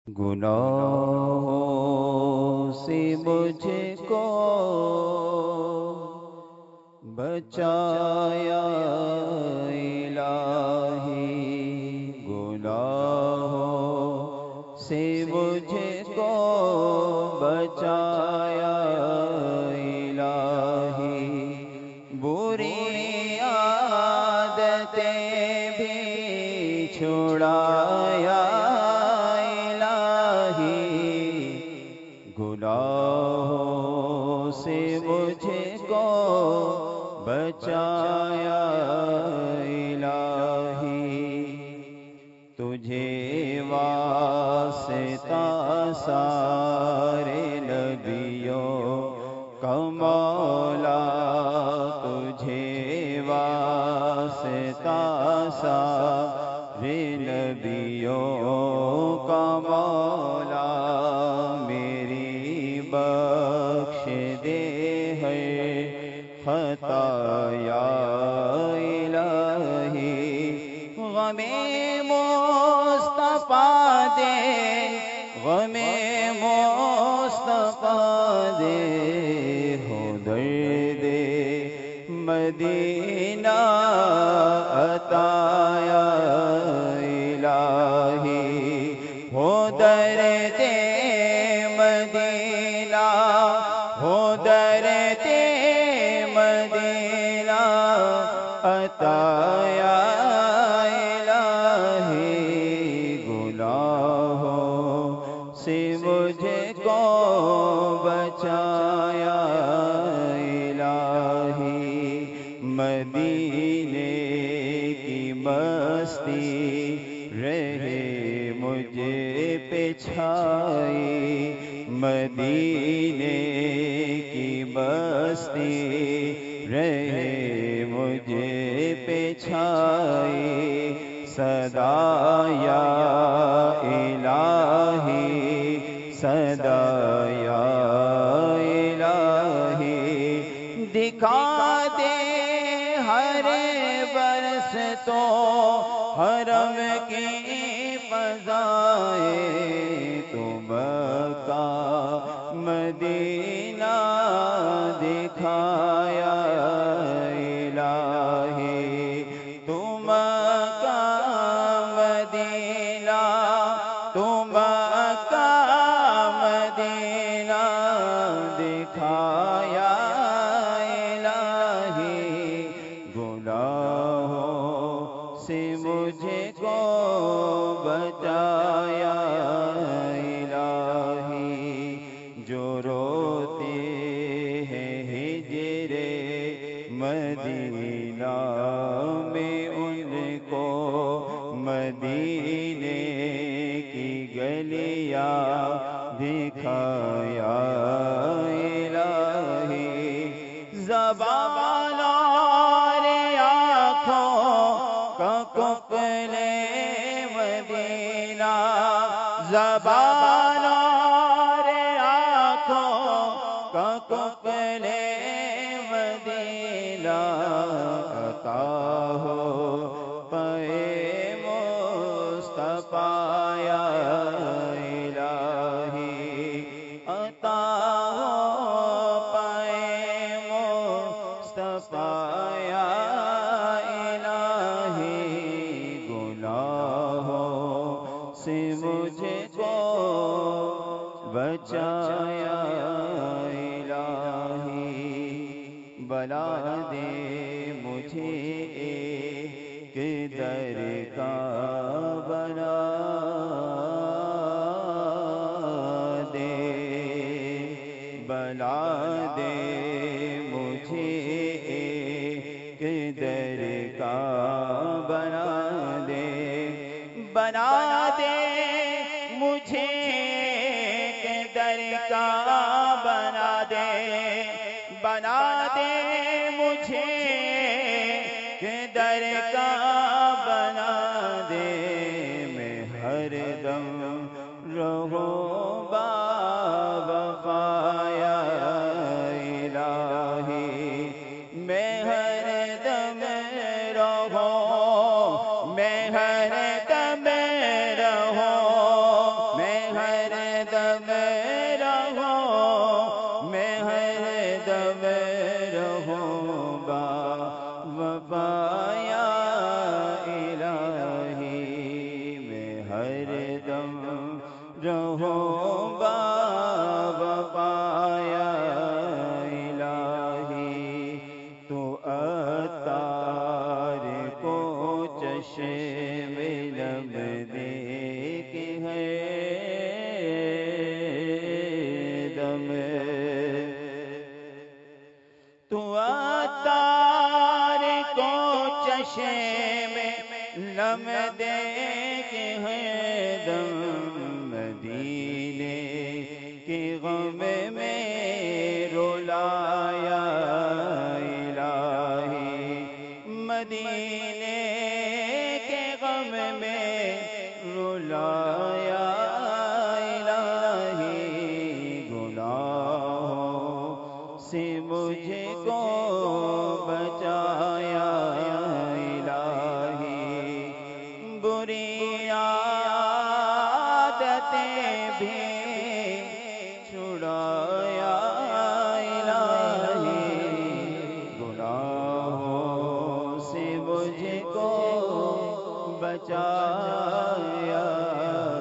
گناہوں سے مجھ کو بچایا الہی، گناہوں سے مجھ کو بچایا الہی، بری عادتیں بھی چھڑایا گناہوں سے مجھ کو بچایا الہی، تجھے واسطہ سارے نبیوں کا مولا، تجھے واسطہ سارے نبیوں کا مولا، بخش دے ہے خطایا الہی، غم مصطفیٰ دے، غم مصطفیٰ دے، ہو درد مدینہ عطایا الہی، ہو درد مدینہ، ہو درد مدینہ عطایا الہی، گناہوں سے مجھ کو بچایا الہی، مدینے کی مستی رہے مجھ پہ چھائی، مدینے کی مستی رہے مجھ پہ چھائی، صدا یا الہی، صدا یا الہی، دکھا دے ہر برس تو حرم کی فضائیں، تو مکہ مدینہ دکھایا الہی، تو مکہ مدینہ، تو مکہ مدینہ دکھایا الہی، گناہوں سے مجھ کو بچایا الہی، جو روتے ہیں ہجر مدینہ میں ان کو مدینے کی گلیاں دکھایا الہی، زبان اور آنکھوں کا کفل مدینہ، زبان اور آنکھوں کا کفل مدینہ عطا ہو پے مصطفیٰ یا الہی، عطا ہو پے مصطفیٰ یا الہی، گناہوں سے مجھ کو بچایا الہی، بنا دے مجھے ایک در کا، بنا دے، بنا دے مجھے ایک در کا، بنا دے، بنا دے مجھے ایک در کا، بنا دے، بنا دے مجھے ایک در کا، بنا دے، میں ہر دم رہوں باوفا یا الہی، میں ہر دم رہوں، میں ہر دم رہوں، میں رہو باوفایا الہی تو عطار کو چشم لب دیکھ ہے دم تو عطار کو چشم لب دیکھ ہے دم مدینے کے غم میں رلایا الہی مدینے کے غم میں رلایا الہی گناہوں سے مجھ کو بچایا الہی بری عادتیں بھی چھڑایا الہی گناہوں سے مجھ کو بچایا